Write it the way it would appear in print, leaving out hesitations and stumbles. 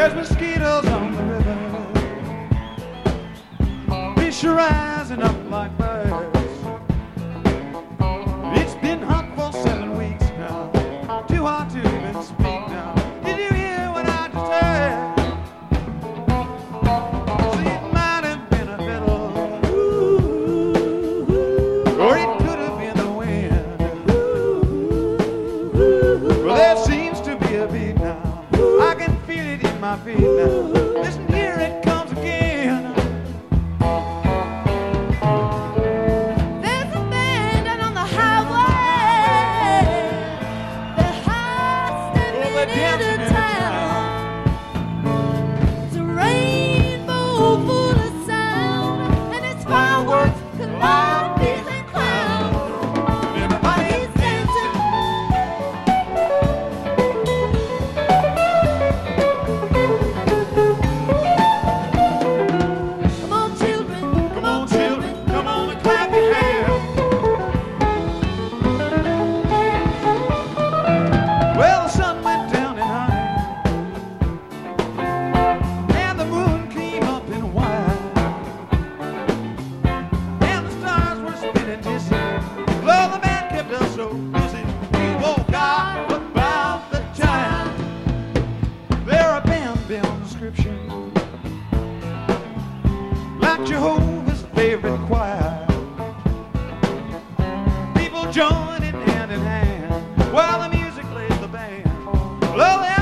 There's mosquitoes on the river, fish are rising up like birds. It's been hot for 7 weeks now, too hot to even speak now. Did you hear what I just heard? See, it might have been a fiddle, or it could have been the wind. Well, there seems to be a beat now. I can feel it in my feet now. Listen, here it comes again. There's a band out on the highway. They're high stepping into town. It's a rainbow full of sound, and it's fireworks, calliope and clowns. Everybody's dancing. Come on, children. Come on, children, come on and clap your hands. Well, the sun went down in honey, and the moon came up in white, and the stars were spinning dizzy. Well, the man kept us so busy, we forgot about the time. There are bam-bam descriptions, like Jehovah's favorite choir. People joining hand in hand while the music plays the band. Well,